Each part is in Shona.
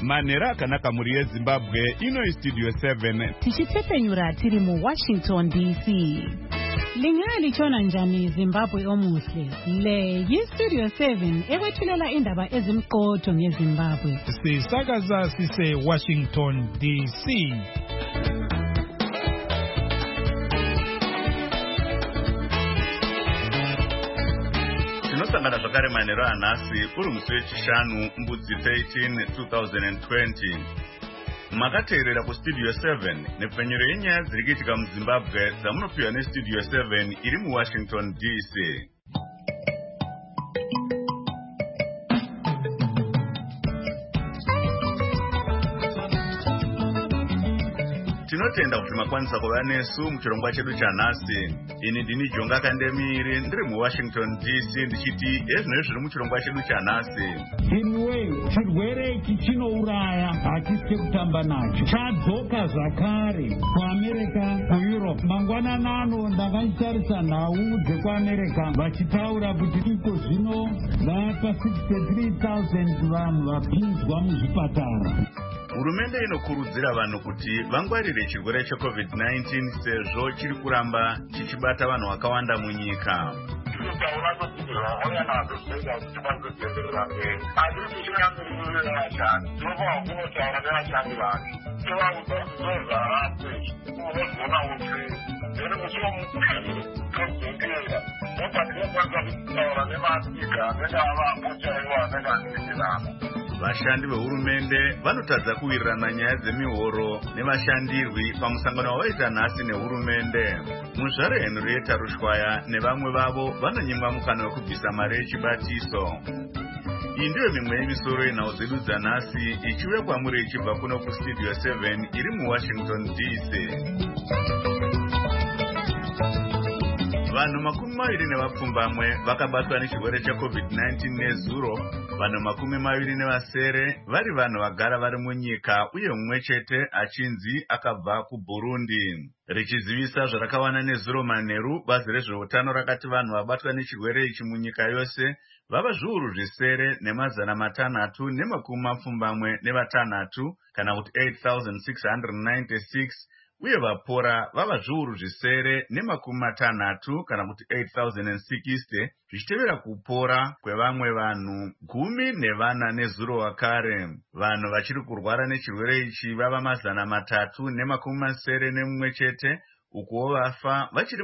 Manera akanaka muri yeZimbabwe ino Studio 7 tichitsepenyura tiri mu Washington DC. Lingani chona njani Zimbabwe omuhle. Le Studio 7 ekwethulela indaba ezimqotho ngeZimbabwe. Sisakaza sise Washington DC. Tinosangana zvakare manero anhasi uri musi wechishanu mbudzi 13 2020. Makateerera kuStudio 7 nepfenyuro yenyaya dziri kuitika muZimbabwe dzamunopiwa neStudio 7 iri muWashington DC. Tinotenda kuti makwanisa kuva nesu muchirongwa chedu chanhasi. Ini ndini Jonga Kandemiri ndiri muWashington DC ndichiti ezvinoi zviri muchirongwa chedu chanhasi. Anyway, chirwere ichi chinouraya, hatisi kutamba nacho. Chadzoka zvakare kuAmerika, kuEurope. Mangwanana ano ndakanditarisa nhau dzekuAmerika vachitaura kuti iko zvino vapa 63,000 vanhu vapinzwa muzvipatara. Hurumende inokurudzira vanhu kuti vangwarire chirwere cheCovid-19 sezvo chiri kuramba chichibata vanhu vakawanda munyika. Vashandi vehurumende vanotadza kuwirirana nyaya dzemihoro nevashandirwi pamusangano wavaita nhasi nehurumende. Muzvare Henrietta Rushwaya nevamwe vavo vanonyimwa mukana wekubvisa mari yechibatiso. Iyi ndiyo mimwe yemisoro yenhau dzedu dzanhasi ichiuya kwamuri ichibva kuno kuStudio 7 iri muWashington DC. Vanhu 27 vakabatwa nechirwere cheCovid-19 nezuro, vanhu 27 vari vanhu vagara vari munyika uye mumwe chete achinzi akabva kuBurundi. Richizivisa zvarakawana nezuro manheru, bazi rezveutano rakati vanhu vabatwa nechirwere ichi munyika yose vava zviuru zvisere nemazana 376 kana kuti 8,696 uye vapora vava zviuru zvisere ne60 kana kuti 8,060 zvichitevera kupora kwevamwe vanhu 14 nezuro wakare. Vanhu vachiri kurwara nechirwere ichi vava 371 chete, ukuwo vafa vachiri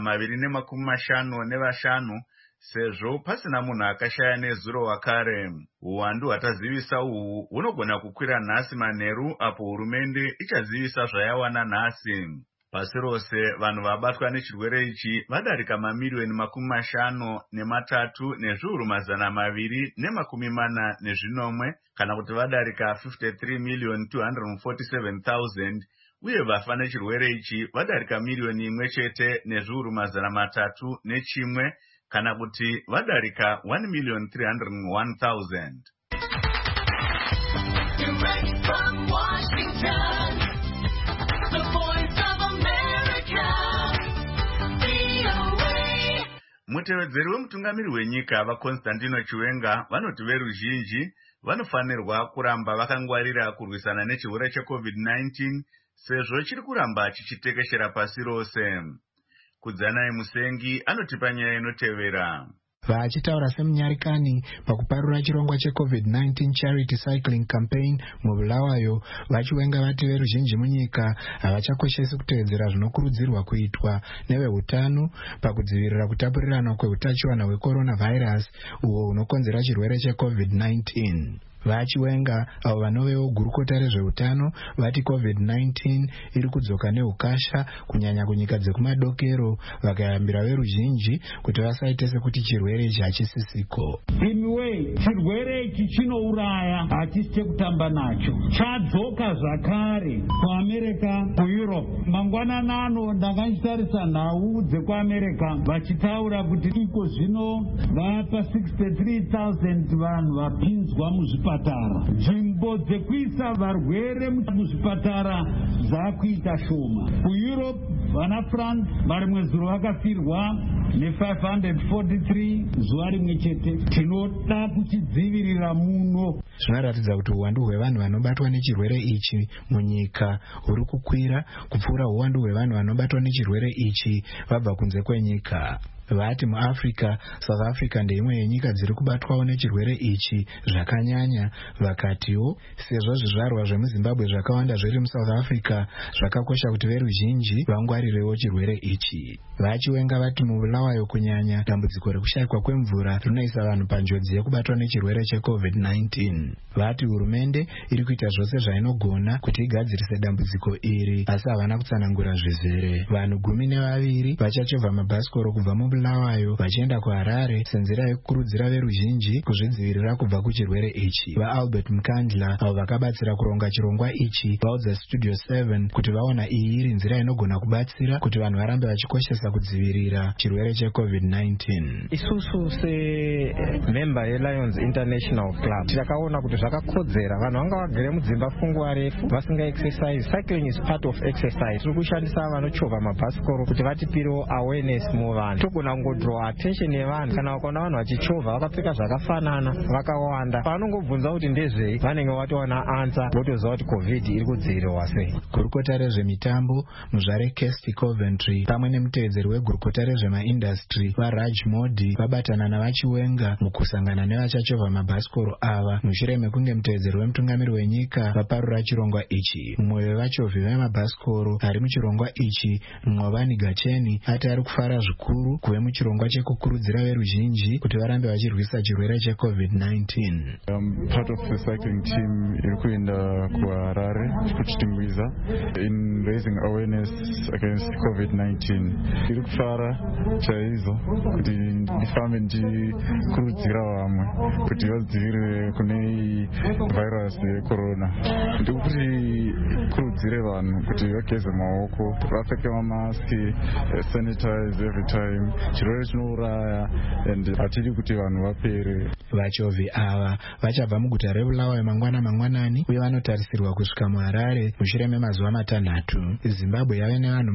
255 sezvo pasina munhu akashaya nezuro wakare. Uwandu hwatazivisa uhu hunogona kukwira nhasi manheru apo hurumende ichazivisa zvayawana nhasi. Pasi rose vanhu vabatwa nechirwere ichi vadarika mamiliyoni 53 nezviuru 240 kana kuti vadarika 53,247,000 uye vafa nechirwere ichi vadarika miliyoni 1 chete nezviuru 301 kana kuti vadarika 1,301,000. Direct from Washington, the voice of America, VOA. Mutevedzeri wemutungamiri wenyika vaConstantino Chiwenga vanoti veruzhinji vanofanirwa kuramba vakangwarira kurwisana nechirwere cheCovid-19 sezvo chiri kuramba chichitekeshera pasi rose. Kudzanai Musengi anotipa nyaya inotevera. Vachitaura semunyarikani pakuparura chirongwa cheCovid-19 Charity Cycling Campaign mubulawayo, vachiwenga vati veruzhinji munyika havachakoshesi kutevedzera zvinokurudzirwa kuitwa nevehutano pakudzivirira kutapurirana kweutachiwana hwecoronavirus uho hunokonzera chirwere cheCovid-19. Vachiwenga avo vanovewo gurukota rezveutano vati COVID-19 iri kudzoka neukasha kunyanya kunyika dzekumadokero, vakayambira veruzhinji kuti vasaite sekuti chirwere ichi hachisisiko. Anyway, chirwere ichi chinouraya, hatisi chekutamba nacho. Chadzoka zvakare kuAmerika, kuEurope. Mangwanana ano ndakanditarisa nhau dzekuAmerika vachitaura kuti iko zvino vapa 63,000 vanhu vapinzwa muzvipatara. Nzvimbo nzvimbo dzekuisa varwere muzvipatara dzakuita shoma. KuEurope vana France vari mwezi vakafirwa ne543 zuva rimwe chete. Tinoda kuchidzivirira muno. Zvinoratidza kuti uwandu hwevanhu vanobatwa nechirwere ichi munyika huri kukwira kupfuura uwandu hwevanhu vanobatwa nechirwere ichi vabva kunze kwenyika. Vati muAfrica, South Africa ndeimwe yenyika dziri kubatwawo nechirwere ichi zvakanyanya. Vakatiwo sezvo zvizvarwa zvemuZimbabwe zvakawanda zviri muSouth Africa, zvakakosha kuti veruzhinji vangwarirewo chirwere ichi. Vachiwenga vati mubulawayo kunyanya dambudziko rekushayikwa kwemvura rinoisa vanhu panjodzi yekubatwa nechirwere cheCovid-19. Vati hurumende iri kuita zvose zvainogona kuti igadzirise dambudziko iri, asi havana kutsanangura zvizere. Vanhu 12 vachachovha mabhasikoro kubva mubulawayo vachienda kuHarare senzira yekukurudzira veruzhinji kuzvidzivirira kubva kuchirwere ichi. VaAlbert Mkandla avo vakabatsira kuronga chirongwa ichi vaudza Studio 7 kuti vaona iyi iri nzira inogona kubatsira kuti vanhu varambe vachikoshesa kudzivirira chirwere cheCovid-19. Isusu semember yeLions International Club takaona kuti zvakakodzera vanhu vanga vagere mudzimba kwenguva refu vasinga exercise. Cycling is part of exercise. Tiri kushandisa vanochovha mabhasikoro kuti vatipirewo awareness muvanhu. Togona kungodraw attention yevanhu kana vakaona vanhu vachichovha vakapfeka zvakafanana vakawanda, vanongobvunza kuti ndezvei, vanenge vatowana ansa votoziva kuti covid iri kudzivirirwa sei. Gurukota rezvemitambo muzvare Kesti Coventry pamwe nemutevedzeri wegurukota rezvemaindastry vaRaj Modi vabatana navachiwenga mukusangana nevachachovha mabhasikoro ava mushure mekunge mutevedzeri wemutungamiri wenyika vaparura chirongwa ichi. Mumwe wevachovhi vemabhasikoro ari muchirongwa ichi, Mng'ovani Gacheni, ati ari kufara zvikuru kuve muchirongwa chekukurudzira veruzhinji kuti varambe vachirwisa chirwere cheCovid-19. Part of the cycling team iri kuenda kuHarare kuchitingwiza in raising awareness against COVID-19. Iri kufara chaizvo kuti ndifambe ndichikurudzira vamwe kuti vadzivirire kune virus yecorona. Ndikuti kurudzire vanhu kuti vageze maoko, vapfeke mamaski, sanitize every time. Chirwere chinouraya and hatidi kuti vanhu vapere. Vachovhi ava vachabva muguta reBulawayo mangwanani uye vanotarisirwa kusvika muHarare mushure memazuva 6. Zimbabwe yave nevanhu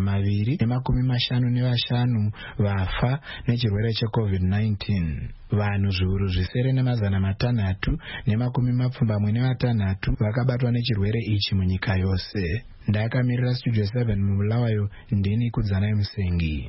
255 vafa nechirwere cheCovid-19. Vanhu zviuru zvisere ne676 vakabatwa nechirwere ichi munyika yose. Ndakamirira Studio 7 muBulawayo, ndini Kudzanai Musengi.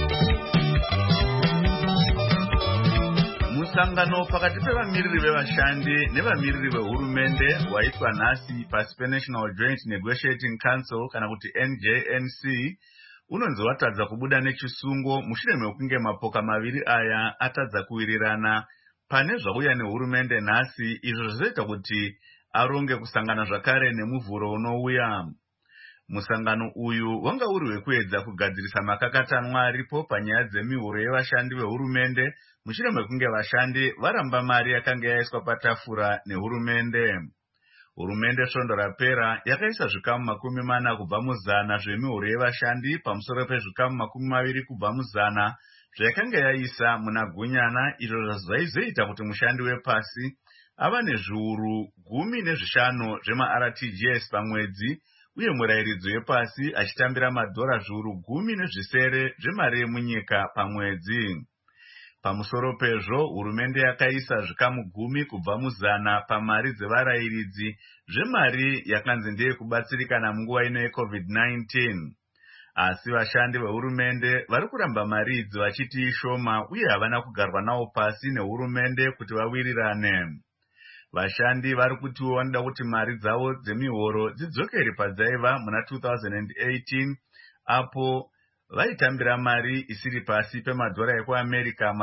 Musangano pakati pevamiriri vevashandi nevamiriri vehurumende waitwa nhasi pasi peNational Joint Negotiating Council kana kuti NJNC unonzi watadza kubuda nechisungo mushure mekunge mapoka maviri aya atadza kuwirirana pane zvauya nehurumende nhasi, izvo zvizoita kuti aronge kusangana zvakare nemuvhuro unouya. Musangano uyu wanga uri wekuedza kugadzirisa makakatanwa aripo panyaya dzemihuro yevashandi vehurumende mushure mekunge vashandi varamba mari yakanga yaiswa patafura nehurumende. Hurumende svondo rapera yakaisa zvikamu 40 kubva mu100 zvemihuro yevashandi pamusoro pezvikamu 20 kubva mu100 zvayakanga yaisa muna gunyana, izvo zvaizoita kuti mushandi wepasi ava nezviuru 15 zvemaRTGS pamwedzi, uye murairidzi wepasi achitambira madhora zviuru 10 zvemari yemunyika pamwedzi. Pamusoro pezvo, hurumende yakaisa zvikamu 10 kubva mu100 pamari dzevarairidzi zvemari yakanzi ndeye kubatsirikana munguva ino yeCovid-19. Asi vashandi vehurumende vari kuramba mari idzi vachiti ishoma uye havana kugarwa navo pasi nehurumende kuti vawirirane. Vashandi vari kutiwo vanoda kuti mari dzavo dzemihoro dzidzokere padzaiva muna 2018 apo vaitambira mari isiri pasi pemadhora ekuAmerica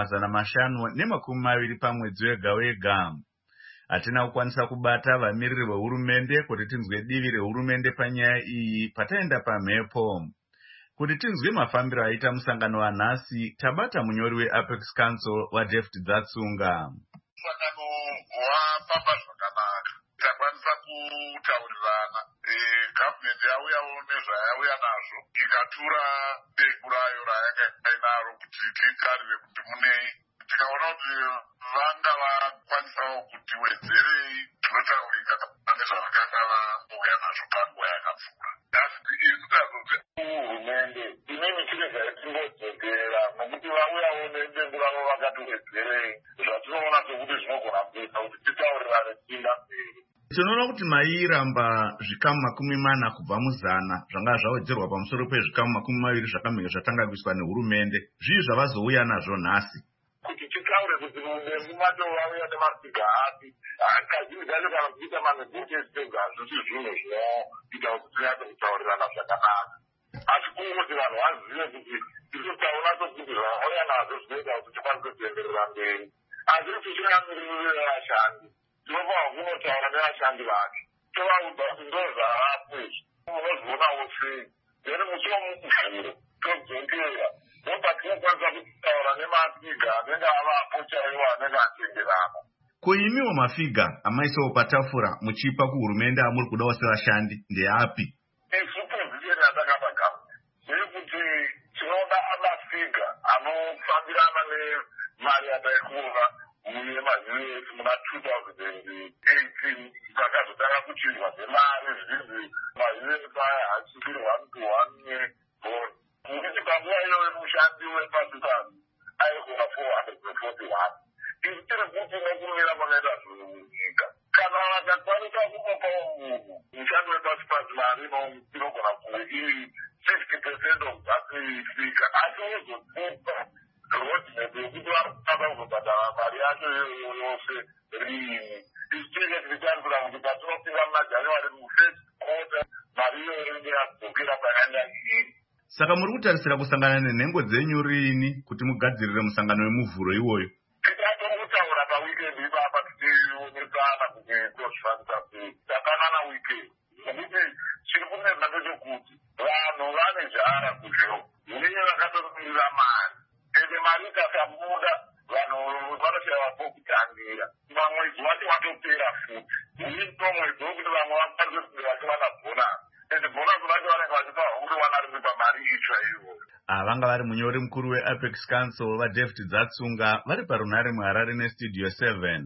520 pamwedzi wega wega. Hatina kukwanisa kubata vamiriri vehurumende kuti tinzwe divi rehurumende panyaya iyi pataenda pamhepo. Kuti tinzwe mafambiro aita musangano wanhasi, tabata munyori weApex Council waDavid Dzatsunga. Musangano wafamba zvakanaka, takwanisa kutaurirana. Gavumenti yauyawo nezvayauya nazvo, ikatura dengu rayo rayanga inaro kuti titarire kuti munei. Tikaona kuti vanga vakwanisawo kuti wedzerei zvinotaurika pane zvavakanga vauya nazvo panguva yakapfuura. Asi isu tazoti hurumende ine michireza yetimbodzokera nokuti vauyawo nedengu ravo vakatowedzerei zvatinoona sokuti zvinogona kuita kuti titaurirane tiinda mberi. Tinoona kuti mairamba zvikamu 40 kubva muzana zvanga zvawedzerwa pamusoro pezvikamu 20 zvakamira zvatanga kuiswa nehurumende. Zvii zvavazouya nazvo nhasi? Kuti titaure kuti mudembu macho vauya nemafiga api kazhinji kacho kana kuita manegotesitega hazvisi zvinhu zvinoita kuti tinyato kutaurirana zvakanaka. Asi kungoti vanhu vazive kuti isu taona sokuti zvavauya nazvo zvinoita kuti tikwanise kuenderera mberi. Asi tichinamirire vashandi tinofanira kunotaura nevashandi vacho tovaudza kuti ndo zvavapo izvi unozvionawo sei then musi womukuvhuro todzokera ndopatinokwanisa kutaura nemafiga anenge avapo chaiwo anenge atenderana. Koimiwo mafiga amaisawo patafura muchipa kuhurumende amuri kudawo sevashandi ndeapi? Isu pozisheni yatakapagama ndeyekuti tinoda mafiga anofambirana nemari yataikuva mune maUS muna 2018 takazotanga kuchinjwa dzemari zvinzi maUS aya hachisiri 1:1 nebhoni. Kuti panguva iyoyo mushandi wepasipasi aikona 441. Isu tiri kuti nekumira makaita zvinhu munyika kana vakakwanisa kumopawo munhu mushandi wepasipasi mari inogona kunge iri 60% of dzasifika asi uzodzipa roadmap yekuti vanokwanisa kuzobhadhara mari yacho iyoyo yose riini. Isu tinenge tichitarisira kuti patinopinda muna January mufirst quarter mari iyoyo inenge yadzokera payanga iri. Saka muri kutarisira kusangana nenhengo dzenyu riini kuti mugadzirire musangano wemuvhuro iwoyo? Tichatomutaura pawikendi ipapa tichionesana kuti tozvifambisa sei. Takanana wikendi nokuti chiri kunetsa ndechekuti vanhu vane jara kuzviro munenge vakatomirira mari ende mari ikasabuda vanhu vanoshaya pokutangira mamwedzi wacho watopera futi uito mwedzi wokuti vamwe vakwanise kuti vachiwana bhonasi ende bhonasi vacho vanenge vachipa kuti wana riri pamari itsva iyoyo. Vanga vari munyori mukuru weApex Council vaDavid Dzatsunga vari parunare muHarare neStudio 7.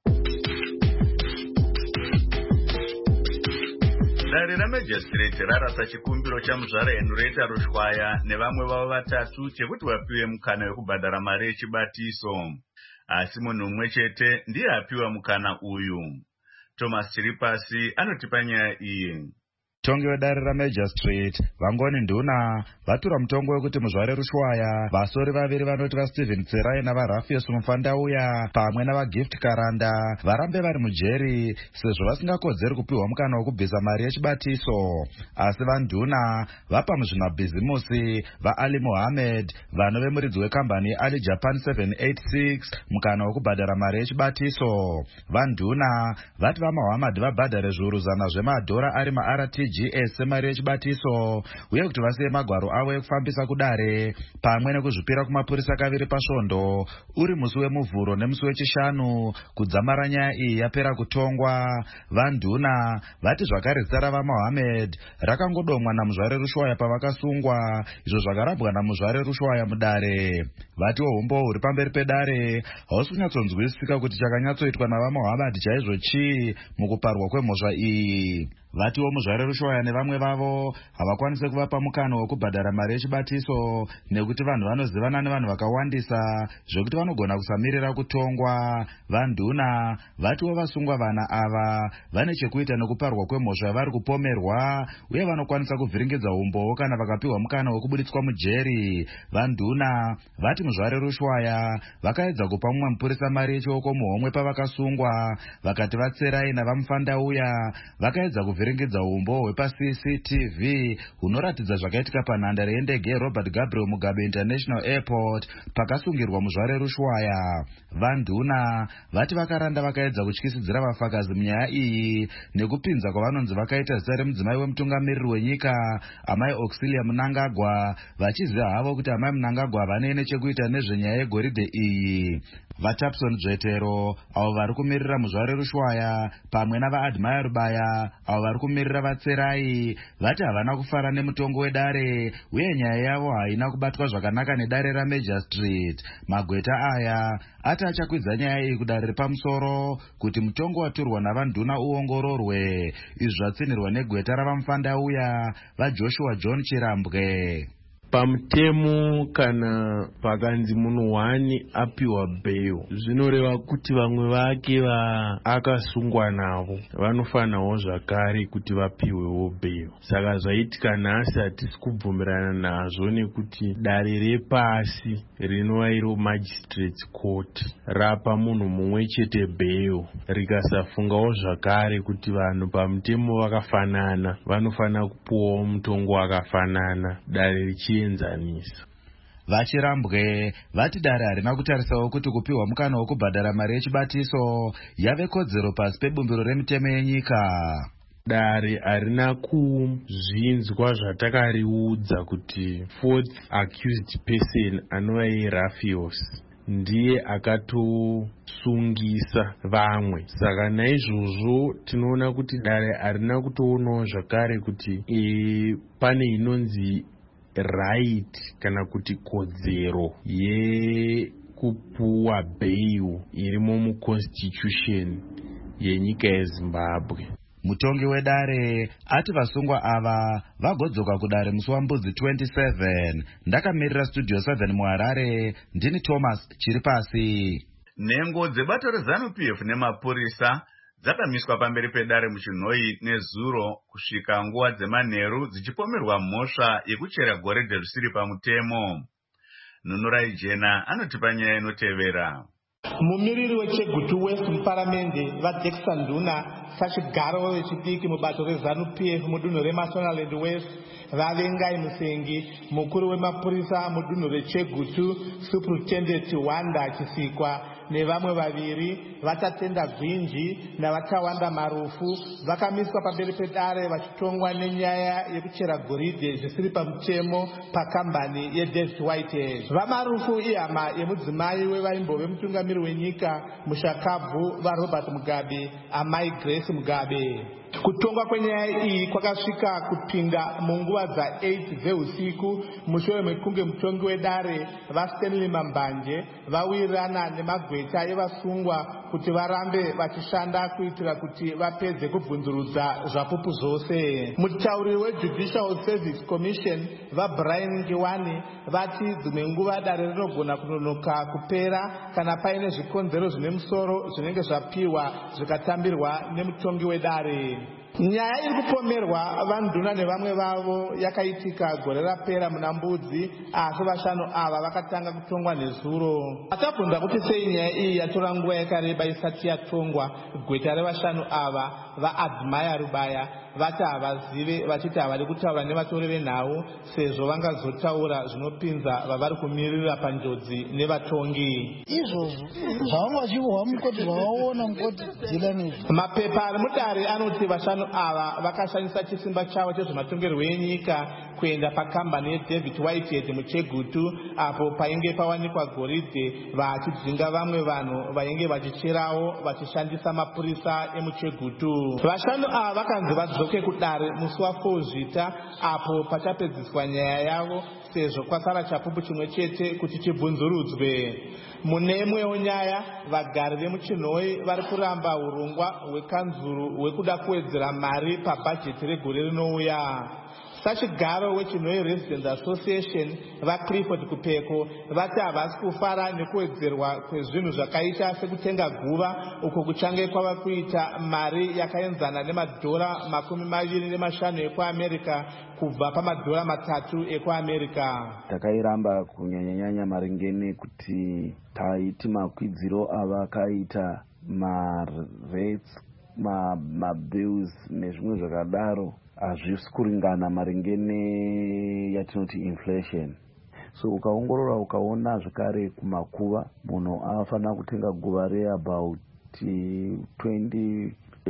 Dare ramajistrate rarasa chikumbiro chamuzvarenu Reta Rushwaya nevamwe vavo 3 chekuti vapiwe mukana wekubhadhara mari yechibatiso. Asi munhu mumwe chete ndiye apiwa mukana uyu. Thomas Chiripasi anotipa nyaya iyi. Mutongi wedare ramajistrate Vangoni Nduna vatura mutongo wekuti muzvare Rushwaya vasori vaviri vanoti vaSteven Tserai navaRafius Mufandauya pamwe navaGift Karanda varambe vari mujeri sezvo vasingakodzeri kupiwa mukana wekubvisa mari yechibatiso. Asi vaNduna vapa muzvinabhizimusi vaAli Mohammed vanove muridzi wekambani yeAli Japan 786 mukana wekubhadhara mari yechibatiso. VaNduna vati vaMohammed vabhadhare zviuru 100 zvemadhora ari maRTGS semari yechibatiso uye kuti vasiye magwaro avo ekufambisa kudare pamwe nekuzvipira kumapurisa kaviri pasvondo uri musi wemuvhuro nemusi wechishanu kudzamara nyaya iyi yapera kutongwa. VaNduna vati zvakare zita ravaMohammed rakangodomwa namuzvare Rushwaya pavakasungwa izvo zvakarabwa namuzvare Rushwaya mudare. Vatiwo umbo huri pamberi pedare hausi kunyatsonzwisisika kuti chakanyatsoitwa navaMohammed chaizvo chii mukuparwa kwemhosva iyi. Vatiwo muzvare Rushwaya nevamwe vavo havakwanise kuvapa mukana wekubhadhara mari yechibatiso nekuti vanhu vanozivana nevanhu vakawandisa zvokuti vanogona kusamirira kutongwa. VaNduna vatiwo vasungwa vana ava vane chekuita nekuparwa kwemhosva yavari kupomerwa uye vanokwanisa kuvhiringidza umbowo kana vakapiwa mukana wekubuditswa mujeri. VaNduna vati muzvare Rushwaya vakaedza kupa mumwe mupurisa mari yechioko muhomwe pavakasungwa vakati vaTserai navaMufandauya vakaedza kuvhiringidza umbo hwepaCCTV hunoratidza zvakaitika panhandare yendege yeRobert Gabriel Mugabe International Airport pakasungirwa muzvare Rushwaya. VaNduna vati vakaranda vakaedza kutyisidzira vafakazi munyaya iyi nekupinza kwavanonzi vakaita zita remudzimai wemutungamiriri wenyika Amai Auxilia Mnangagwa vachiziva havo kuti Amai Mnangagwa vane nechekuita nezvenyaya yegoridhe iyi. VaTapson Dzvetero avo vari kumirira muzvare Rushwaya pamwe navaAdmire Rubaya avo vari vari kumirira vatserai vati havana kufara nemutongo wedare uye nyaya yavo haina kubatwa zvakanaka nedare raMajor Street. Magweta aya ati achakwidza nyaya iyi kudare repamusoro kuti mutongo waturwa navanduna uongororwe. Izvi zvatsinirwa negweta ravamufandauya vaJoshua John Chirambwe. Pamutemo kana pakanzi munhu wani apiwa bail, zvinoreva kuti vamwe vake akasungwa navo vanofanirawo zvakare kuti vapiwewo bail. Saka zvaitika nhasi hatisi kubvumirana nazvo nekuti dare repasi rinova iro Magistrates Court rapa munhu mumwe chete bail rikasafungawo zvakare kuti vanhu pamutemo vakafanana vanofanira kupuwawo mutongo wakafanana dare richienzanisa. VaChirambwe vati dare harina kutarisawo kuti kupiwa mukana wokubhadhara mari yechibatiso yave kodzero pasi pebumbiro remitemo yenyika. Dare harina kuzvinzwa zvatakariudza kuti fourth accused person anova Rafios ndiye akatosungisa vamwe. Saka naizvozvo tinoona kuti dare harina kutoonawo zvakare kuti pane inonzi right kana kuti kodzero yekupuwa bail irimo muconstitution yenyika yeZimbabwe. Mutongi wedare ati vasungwa ava vagodzoka kudare musi waMbudzi 27. Ndakamirira Studio 7 muHarare, ndini Thomas Chiripasi. Nhengo dzebato reZANU-PF nemapurisa dzakamiswa pamberi pedare muChinhoyi nezuro kusvika nguva dzemanheru dzichipomerwa mhosva yekuchera goridhe risiri pamutemo. Nunurai Jena anotipa nyaya inotevera. Mumiriri weChegutu West muparamende vaDexter Nduna sachigaro wechidiki mubato reZANU-PF mudunhu reMashonaland West, vavengai Musengi mukuru wemapurisa mudunhu reChegutu Superintendent Wanda Chisikwa nevamwe vaviri vatatenda Gwinji navatawanda Marufu vakamiswa pamberi pedare vachitongwa nenyaya yekuchera goridhe zvisiri pamutemo pakambani yeDavid Whitehead. VaMarufu ihama yemudzimai wevaimbove mutungamiri wenyika muShakabvu vaRobert Mugabe amai Grace Mugabe. Kutongwa kwenyaya iyi kwakasvika kupinda munguva dza8 dzeusiku mushure mekunge mutongi wedare vaStanley Mambanje vawirirana nemagweta evasungwa kuti varambe vachishanda kuitira kuti vapedze kubvunzurudza zvapupu zvose. Mutauriri weJudicial Service Commission vaBrian Ngiwani vati dzimwe nguva dare rinogona kunonoka kupera kana paine zvikonzero zvine musoro zvinenge zvapiwa zvikatambirwa nemutongi wedare. Nyaya iri kupomerwa vanduna nevamwe vavo yakaitika gore rapera muna Mbudzi, asi vashanu ava vakatanga kutongwa nezuro. Vatabvunza kuti sei nyaya iyi yatora nguva yakareba isati yatongwa, gweta revashanu ava vaAdmire Rubaya vati havazive vachiti havari kutaura nevatori venhau sezvo vangazotaura zvinopinza vavari kumirira panjodzi nevatongi. Izvozvo zvavanga vachiuhwa mukoti zvavaona mukoti dzila nezvo. Mapepa ari mudare anoti vashanu ava vakashandisa chisimba chavo chezvematongerwo enyika kuenda pakambani yeDavid Whitehead muChegutu apo painge pawanikwa goridhe vachidzinga vamwe vanhu vainge vachicherawo vachishandisa mapurisa emuChegutu. Vashanu ava vakanzi vadzoke kudare musi wa4 Zvita apo pachapedziswa nyaya yavo sezvo kwasara chapupu chimwe chete kuti chibvunzurudzwe. Mune imwewo nyaya vagari vemuChinhoyi vari kuramba urongwa hwekanzuru hwekuda kuwedzera mari pabhajeti regore rinouya. Sachigaro weChinhoyi Residents Association vaClifford Kupeko vati havasi kufara nekuwedzerwa kwezvinhu zvakaita sekutenga guva uko kuchange kwava kuita mari yakaenzana $25 ekuAmerica kubva $3 ekuAmerica. Takairamba kunyanya maringe nekuti taiti makwidziro avakaita marates mabills nezvimwe zvakadaro hazvisi kuringana maringe neyatinoti inflation. So ukaongorora ukaona zvakare kumakuva munhu anofanira kutenga guva reabout 25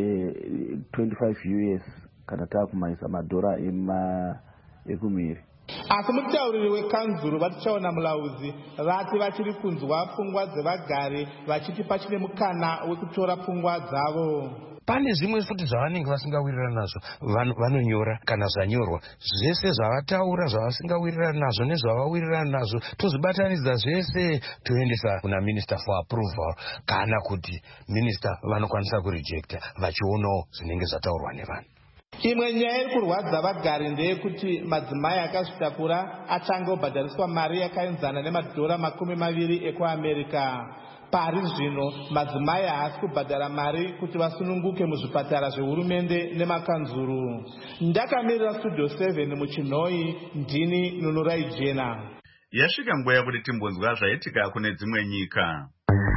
US kana takumaisa madhora ekumiri. Asi mutauriri wekanzuru vatichaona mulauzi vati vachiri kunzwa pfungwa dzevagari vachiti pachine mukana wekutora pfungwa dzavo. pane zvimwe futi zvavanenge vasingawirirana nazvo vanonyora kana zvanyorwa zvese zvavataura zvavasingawirirana nazvo nezvavawirirana nazvo tozvibatanidza zvese toendesa kuna minister for approval kana kuti minister vanokwanisa kurejecta vachionawo zvinenge zvataurwa nevanhu. Imwe nyaya iri kurwadza vagari ndeyekuti madzimai akazvitakura achange obhadhariswa mari yakaenzana nemadhora $20 ekuAmerica. Pari zvino madzimai haasi kubhadhara mari kuti vasununguke muzvipatara zvehurumende nemakanzuru. Ndakamirira Studio 7 muChinhoi, ndini Nunurai Jena. Yasvika nguva yakuti timbonzwa zvaitika kune dzimwe nyika.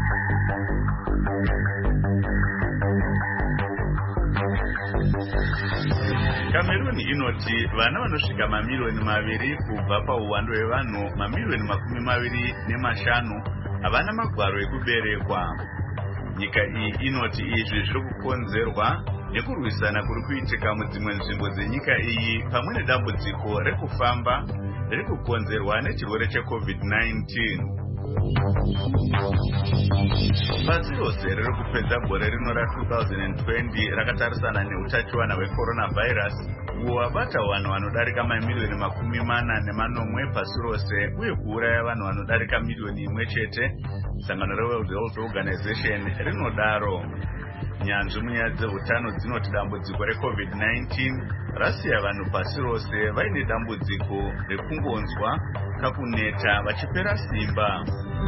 Cameroon inoti vana vanosvika mamiliyoni 2 kubva pauwandu hwevanhu mamiliyoni 25 havana magwaro ekuberekwa. Nyika iyi inoti izvi zviri kukonzerwa nekurwisana kuri kuitika mudzimwe nzvimbo dzenyika iyi pamwe nedambudziko rekufamba riri kukonzerwa nechirwere cheCovid-19. Pasi rose riri kupedza gore rino ra2020 rakatarisana neutachiwana hwecoronavirus uwo wabata vanhu vanodarika mamiliyoni 40 pasi rose uye kuuraya vanhu vanodarika miliyoni 1 chete. Sangano reWorld Health Organization rinodaro. Nyanzvi munyaya dzeutano dzinoti dambudziko reCovid-19 rasiya vanhu pasi rose vaine dambudziko rekungonzwa kakuneta vachipera simba.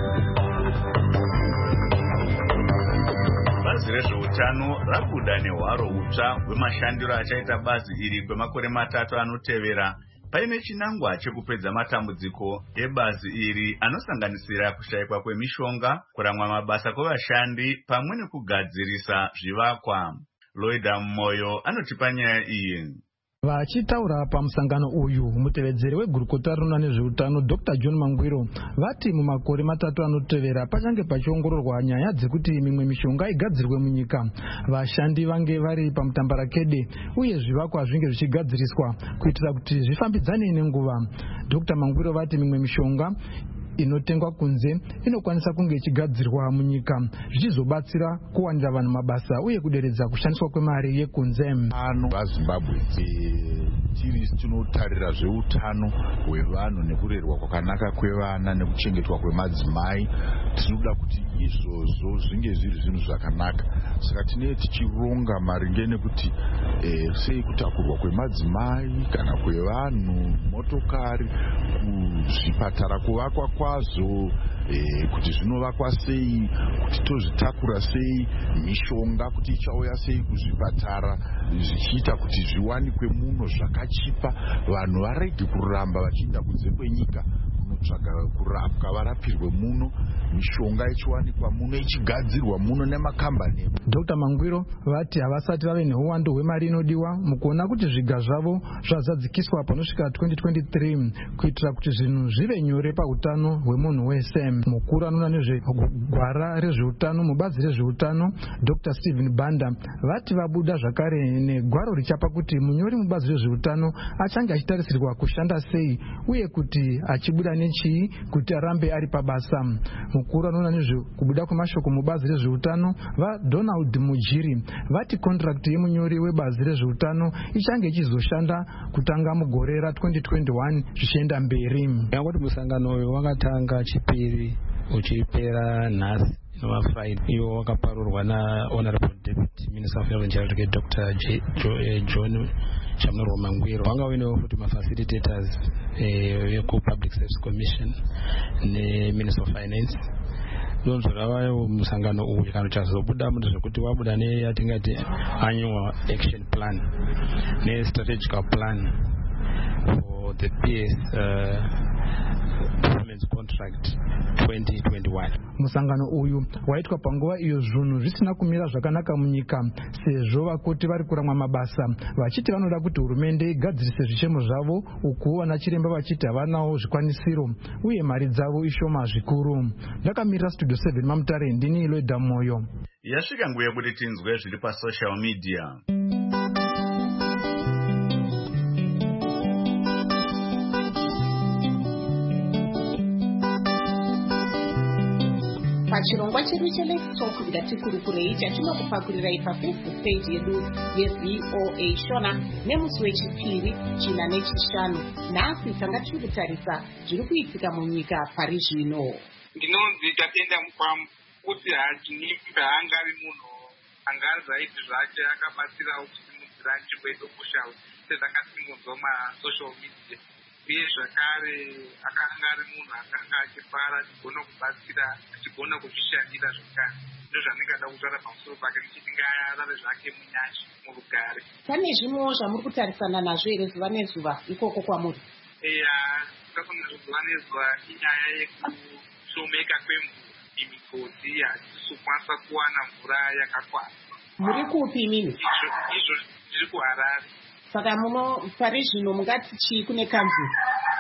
Bazi rezveutano rabuda nehwaro hutsva hwemashandiro achaita bazi iri kwemakore 3 anotevera paine chinangwa chekupedza matambudziko ebazi iri anosanganisira kushayikwa kwemishonga, kuramwa mabasa kwevashandi pamwe nekugadzirisa zvivakwa. Loida Moyo anotipa nyaya iyi. Vachitaura pamusangano uyu mutevedzeri wegurukota rinoona nezveutano Dr. John Mangwiro vati mumakore 3 anotevera pachange pachiongororwa nyaya dzekuti mimwe mishonga igadzirwe munyika, vashandi vange vari pamutambarakede uye zvivakwa zvinge zvichigadziriswa kuitira kuti zvifambidzane nenguva. Dr. Mangwiro vati mimwe mishonga inotengwa kunze inokwanisa kunge ichigadzirwa munyika zvichizobatsira kuwanira vanhu mabasa uye kuderedza kushandiswa kwemari yekunze. Ano vaZimbabwe tiri tinotarira zveutano hwevanhu nekurerwa kwakanaka kwevana nekuchengetwa kwemadzimai. Tinoda kuti izvozvo zvinge zviri zvinhu zvakanaka, saka tinee tichironga maringe nekuti sei kutakurwa kwemadzimai kana kwevanhu, motokari, kuzvipatara kuvakwa kwazvo, kuti zvinovakwa sei, kuti tozvitakura sei, mishonga kuti ichauya sei kuzvipatara zvichiita kuti zviwanikwe muno zvakachipa, vanhu varege kuramba vachienda kunze kwenyika kunotsvaga kurapwa, varapirwe muno, mishonga ichiwanikwa muno, ichigadzirwa muno nemakambani. Dr. Mangwiro vati havasati vave neuwandu hwemari inodiwa mukuona kuti zviga zvavo zvazadzikiswa panosvika 2023 kuitira kuti zvinhu zvive nyore pautano hwemunhu wese. Mukuru anoona nezvegwara rezveutano mubazi rezveutano Dr. Stephen Banda vati vabuda zvakare negwaro richapa kuti munyori mubazi rezveutano achange achitarisirwa kushanda sei uye kuti achibuda nechii kuti arambe ari pabasa. Mukuru anoona nezvekubuda kwemashoko mubazi rezveutano vaDonald Mujiri vati contract yemunyori webazi rezveutano ichange ichizoshanda kutanga mugore ra2021 zvichienda mberi. Yangoti musangano uyu wakatanga chipiri uchipera nhasi nova Friday, iwo wakaparurwa naHonorable Deputy Minister of Health and Child Care Dr. John Chamnorwa Mangwiro. Wanga uinewo futi mafacilitators weku-Public Service Commission neMinister of Finance. Donzo ravayo musangano uyu kana chazobuda munhu zvekuti wabuda neyatingati annual action plan ne-strategical plan for the PS performance contract 2021. Musangano uyu waitwa panguva iyo zvinhu zvisina kumira zvakanaka munyika sezvo vakoti vari kuramwa mabasa vachiti vanoda kuti hurumende igadzirise zvichemo zvavo uku vana chiremba vachiti havanawo zvikwanisiro uye mari dzavo ishoma zvikuru. Ndakamirira Studio 7 Mamutare, ndini Loida Moyo. Yasvika nguva yekuti tinzwe zviri pasocial media. pachirongwa chedu cheLet's Talk Ngatikurukurei chatinokupakulirai paFacebook page yedu yeVOA Shona nemusi wechipiri china nechishanu. Nhasi tanga tiri kutarisa zviri kuitika munyika pari zvino. Ndinonzi Tatenda Mukwamu kuti hachinipa angari munhu angari zvaiti zvake akabatsirawo kusimudzira nzvimbo yedokosha sezvakasimudzwa masocial media, uye zvakare akanga ari munhu akanga achifara achigona kubatsira achigona kuzvishandira zvakare. Ndozvanenge ada kutaura pamusoro pake ndichiti ngaarare zvake munyasha murugare. Pane zvimwewo zvamuri kutarisana nazvo here zuva nezuva ikoko kwamuri? Takafanira zuva nezuva inyaya yekushomeka kwemvura. Migodhi hatisokwanisa kuwana mvura yakakwana. Muri kupi imini? Izvo tiri kuHarare. Saka muno pari zvino mungati chii kune kanzuru?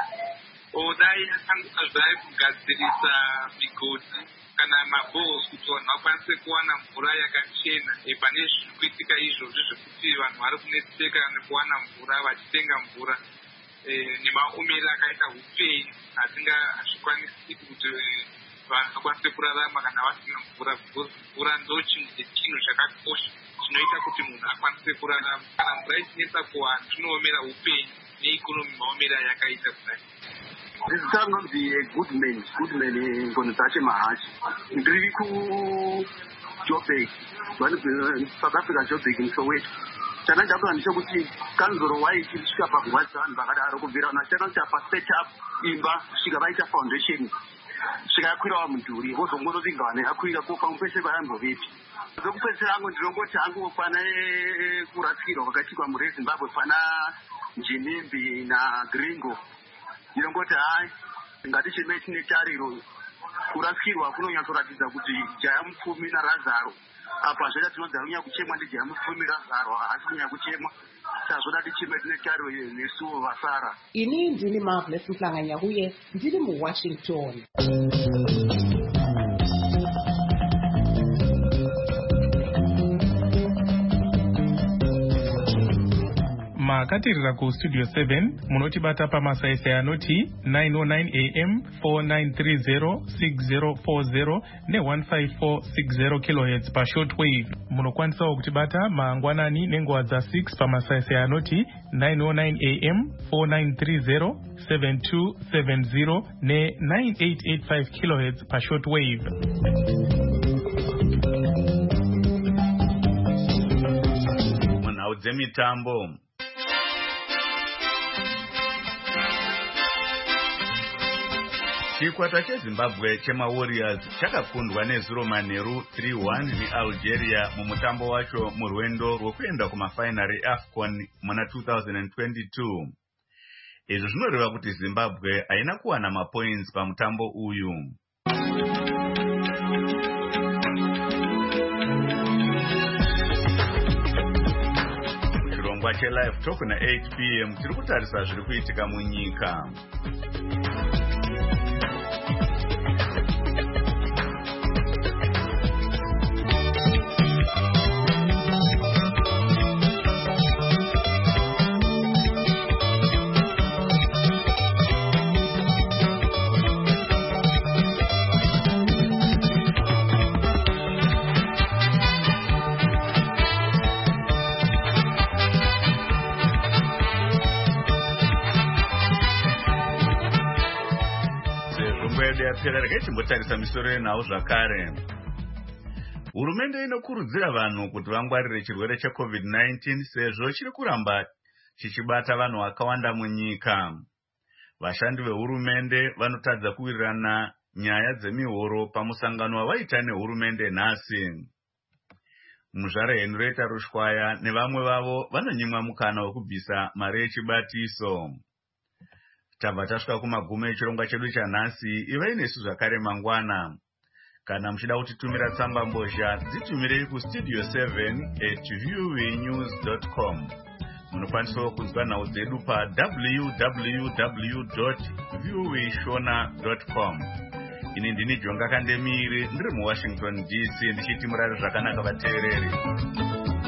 Dai yakanguka zvai kugadzirisa migodhi kana mabohos kuti vanhu vakwanise kuwana mvura yakachena. Pane zviri kuitika izvozvo zvekuti vanhu vari kunetseka nekuwana mvura vachitenga mvura nemaomero akaita upenyu hazvikwanisi kuti vanhu vakwanise kurarama kana vasina mvura. Mvura ndo chinhu chakakosha chinoita kuti munhu akwanise kurarama. Kana mvura ichinetsa kuwana zvinoomera upenyu neikonomi maomera yakaita kudai. Ndisangonzi Goodman ngono dzache mahashi. Ndiri kuJoburg, South Africa, Joburg muSoweto. Chandakuda ndechekuti kanzuro waichisvika pagwadzira vanhu vakadaro kubvira nachanoti paset up imba kusvika vaita foundation svika yakwirawo mudhuri vozongoroti vanhu yakwira ko pamwe pese vayambovipi. Zvokupedzisira hangu ndinongoti hangu pana kurasikirwa kwakaitikwa muRezimbabwe pana Njimimbi naGringo. Ndinongoti hai ngatichime chine tariro. Kurasikirwa kunonyatsoratidza kuti Jaya Mupfumi naRazaro apa zvega tinonzi kunyanya kuchemwa ndiJaya Mupfumi Razaro asi kunyanya kuchemwa sazvoda tichime tine tariro nesuwo vasara. Ini ndini Marvelous Mhlanganya uye ndiri muWashington. makatirira kustudio 7 munotibata pamasaisai anoti 909 am 4930 6040 ne15460 kHz pashortwave. Munokwanisawo kutibata mangwanani nenguva dza6 pamasaisai anoti 909 am 4930 7270 ne9885 kHz pashortwave. Munhau dzemitambo. Chikwata cheZimbabwe chemaWarriors chakakundwa nezuro manheru 3-1 neAlgeria mumutambo wacho murwendo rwokuenda kumafainari eAFCON muna 2022. Izvi zvinoreva kuti Zimbabwe haina kuwana mapoints pamutambo uyu. Muchirongwa cheLive Talk na 8 PM tiri kutarisa zviri kuitika munyika. Yapera regatimbotarisa misoro yenhau zvakare. Hurumende inokurudzira vanhu kuti vangwarire chirwere cheCovid-19 sezvo chiri kuramba chichibata vanhu vakawanda munyika. Vashandi vehurumende vanotadza kuwirirana nyaya dzemihoro pamusangano wavaita nehurumende nhasi. Muzvare Henrietta Rushwaya nevamwe vavo vanonyimwa mukana wekubvisa mari yechibatiso. Tabva tasvika kumagumo echirongwa chedu chanhasi. Ivai nesu zvakare mangwana. Kana muchida kutitumira tsamba mbozha dzitumirei kustudio 7@voanews.com. Munokwanisawo kunzwa nhau dzedu www.voashona.com. Ini ndini Jonga Kandemiri ndiri muWashington DC ndichiti murare zvakanaka vateereri.